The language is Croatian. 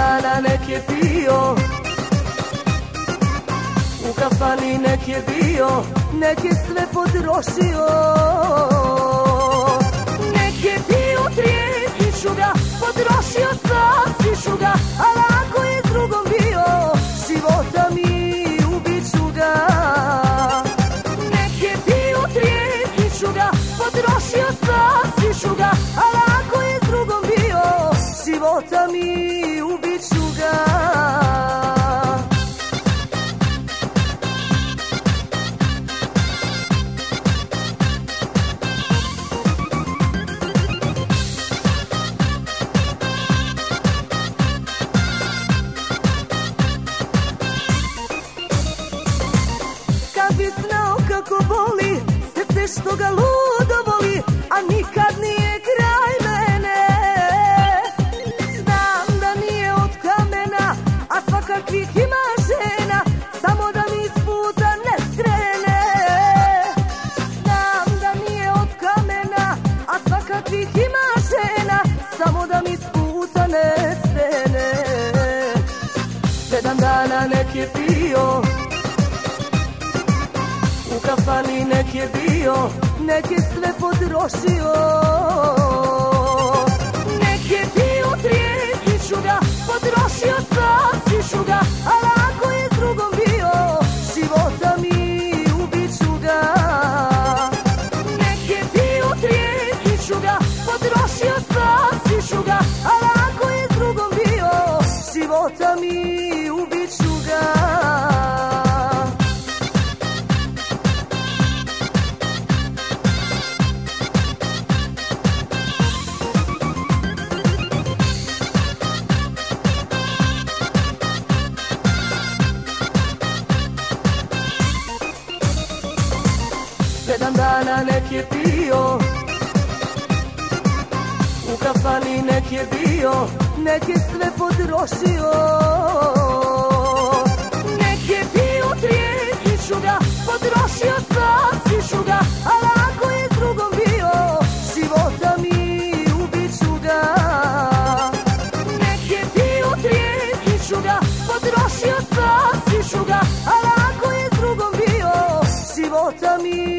dana nek je pio, u kafani nek je bio, nek je sve potrošio. Nek je pio, trijesit ću ga, potrošio sasvit ću ga, ali ako je s drugom bio, života mi ubit ću ga. Nek je pio, trijesit ću ga, potrošio sasvit ću ga, ali ako je s drugom bio, života mi ubit ću ga. Kad bi znao kako boli srce što ga ludo voli, a nikad nije kraj mene. Znam da nije od kamena, a svakakvih ima žena, samo da mi s puta ne skrene. Znam da nije od kamena, a svakakvih ima žena, samo da mi s puta ne skrene. 7 dana nek je pio, u kafani nek je bio, nek je sve potrošio. Nek je pio, trijesit ću ga, potrošio sasvit ću ga, ali ako je s drugom bio, života mi ubit ću ga. Nek je pio, trijesit ću ga, potrošio sasvit ću ga, ali ako je s drugom bio, života mi ubit ću ga. Sedam dana nek je pio, u kafani nek je bio, nek je sve potrošio. Nek je pio, trijesit ću ga, potrošio sasvit ću ga, ali ako je s drugom bio, života mi ubit ću ga. Nek je pio, trijesit ću ga, potrošio sasvit ću ga, ali ako je s drugom bio, života mi